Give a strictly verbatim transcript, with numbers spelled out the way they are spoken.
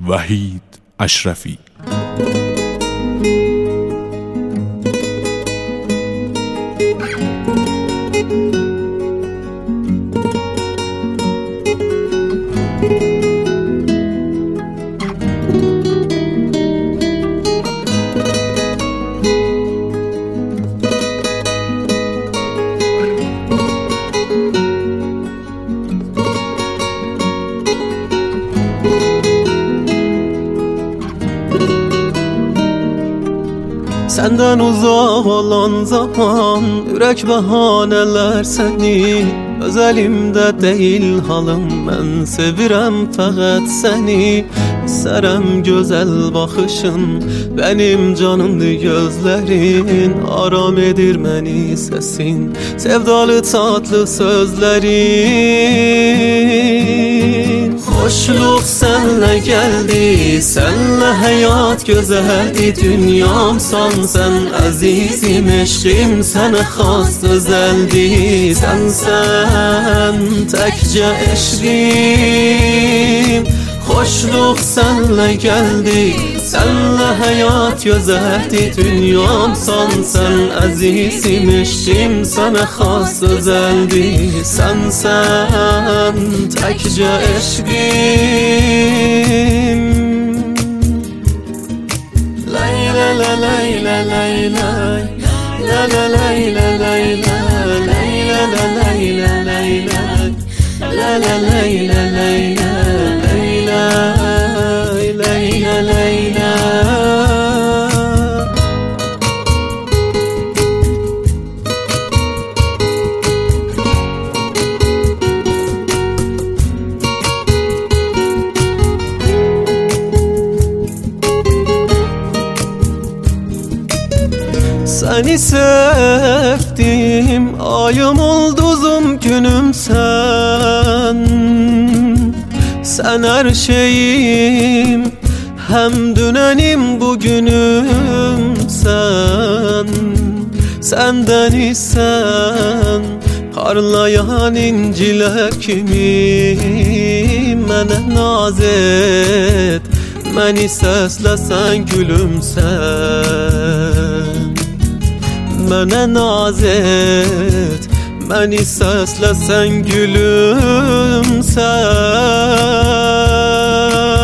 Vahid Ashrafi. Senden uzak olan zaman ürək bəhanələr səni, öz əlimdə deyil halım, mən sevirəm fəqət səni. İstərəm gözəl baxışın, benim canımdı gözlərin, aram edir məni səsin, sevdalı tatlı sözlərin. Xoşluq sənlə gəldi, sənlə həyat gözəldi, dünyamsan sən əzizim, eşqim sənə xas özəldi. Sənsən təkcə eşqim, xoşluq sənlə gəldi, sənlə həyat gözəldi, dünyamsan sən əzizim, eşqim sənə xas özəldi. Sənsən təkcə eşqim. Layla la layla layla, la la layla layla, layla la layla layla, la la layla layla, layla layla layla. Seni sevdim, ayım ulduzum günüm sen. Sen her şeyim, hem dönenim bugünüm sen. Senden isen parlayan inciler kimi, mənə naz et, məni səsləsən gülümsən. Mənə naz et, məni səsləsən gülümsən.